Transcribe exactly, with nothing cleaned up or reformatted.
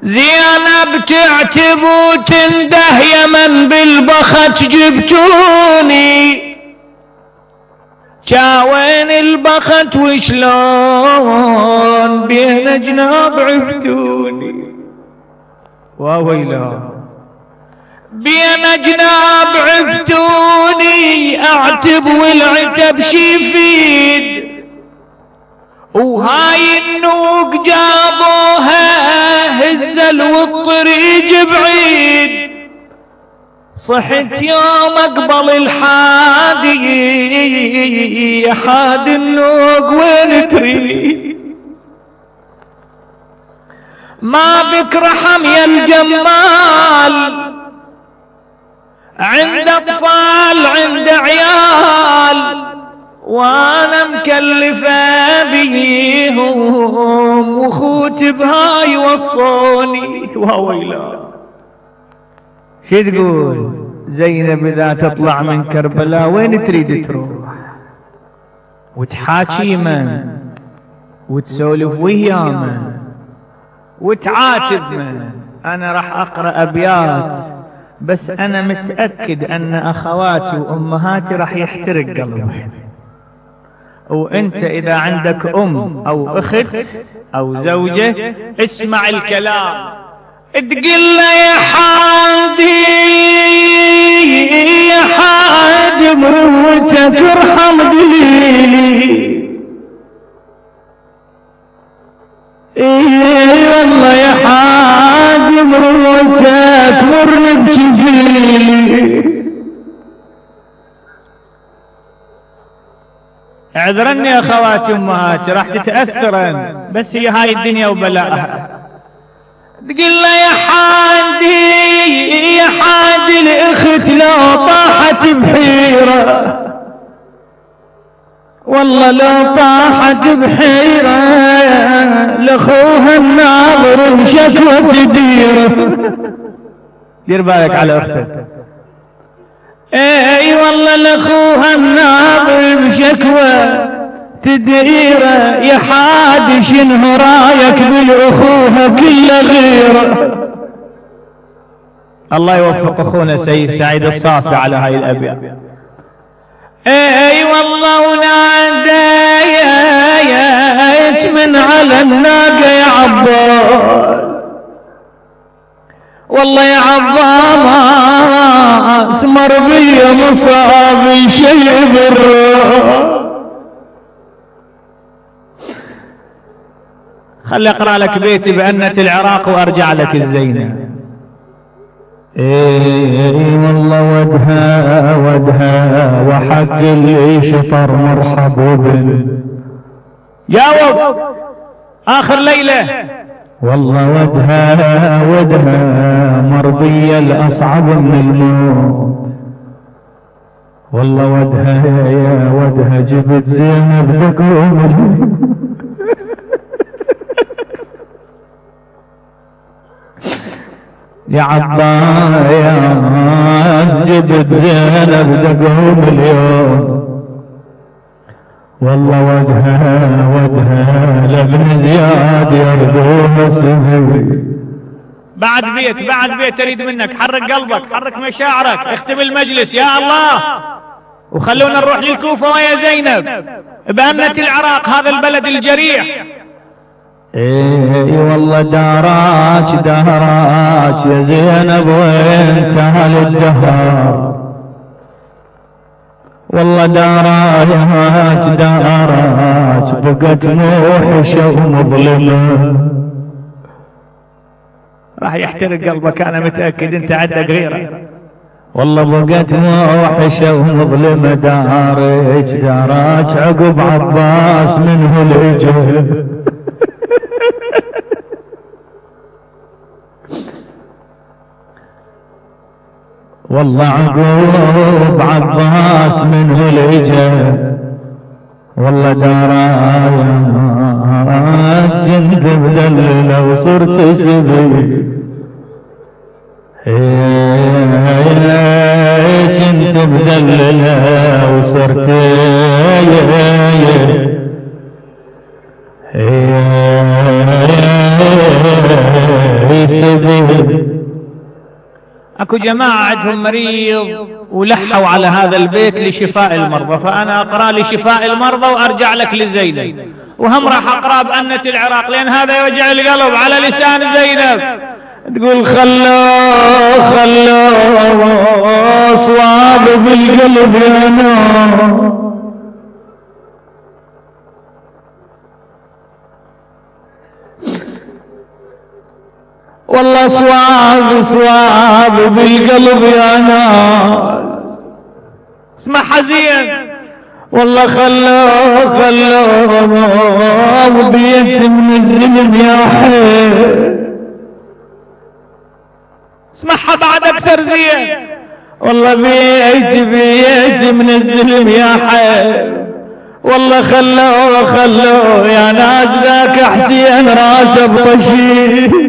زينب تعتب وتنده يمن بالبخت جبتوني، جاوين البخت وشلون بين جناب عفتوني. وويلا بين جناب عفتوني، اعتب والعتب شيفيد، وهاي النوق جابوها هزل والطريق بعيد. صحت يوم اقبل الحادي، يا حاد النوق وين تريد؟ ما بك رحم يا الجمال، عند اطفال عند عيال، وانا مكلفه بيهم وخوت بهاي وصوني. وويلا شو تقول زينب اذا تطلع من كربلاء وين تريد تروح؟ وتحاكي من وتسولف ويا من وتعاتب من؟ انا راح اقرا ابيات، بس انا متاكد ان اخواتي وامهاتي راح يحترق قلبهم. وانت اذا عندك ام او اخت او زوجة اسمع الكلام، تقول له يا حادي يا حادي مروتك ارحم دليلي. اي والله يا حادي مروتك مر بجفيلي. اعذرني يا اخواتي امهاتي راح تتاثرن، بس هي هاي الدنيا وبلاءها. تقول له يا حادي يا حادي الاخت لو طاحت بحيره، والله لو طاحت بحيره لاخوها الناظر بشكوى تديره. دير بالك على اختك. اي والله لاخوها الناظر بشكوى تديره، يا حادي شنو رايك بالاخوها كل غيره؟ الله يوفق اخونا سيد سعيد الصافي على هاي الابيات. اي والله وناديت من على الناقه يا عباس، والله يا عباس مر بي مصاب شي بالروح. خلي اقرا لك بيتي بأنة العراق وارجع لك الزينة. اي والله ودها ودها وحق اللي شطر مرحب وبن. جاوب اخر ليلة. والله ودها ودها مرضية الأصعب من الموت، والله ودها يا ودها جبت زينب تقوم. يا عباس جبت زينب تقوم اليوم، والله ودها ودها لابن زياد يرضوه سهوي. بعد بيت بعد بيت اريد منك، حرك قلبك حرك مشاعرك، اختم المجلس يا الله، وخلونا نروح للكوفة ويا زينب بأمنة العراق هذا البلد الجريح. اي والله داراج داراج يا زينب وين تهل الدهر، والله داراج داراج بقت موحشة ومظلمة. راح يحترق قلبك انا متأكد، انت عندك غيره. والله بقت موحشة ومظلمة دارج داراج عقب عباس منه العجل. والله عقوب عباس منه العجل، والله دارات جند مدللة وصرت سبي. جند مدللة وصرت سبيل. اكو جماعة عندهم مريض ولحوا على هذا البيت لشفاء المرضى، فانا اقرأ لشفاء المرضى وارجع لك لزينب، وهم راح اقرأ بأنة العراق لان هذا يوجع القلب على لسان زينب. تقول خلوا خلوا صواب بالقلب يا نار، والله صواب صواب بالقلب يا ناس. اسمع حزين، والله خلوا خلوا بيت من الزلم يا حي. اسمعها بعد اكثر زين، والله بيت بيت من الزلم يا حي، والله خلوا خلوا يا ناس ذاك حسين راسه بطشير.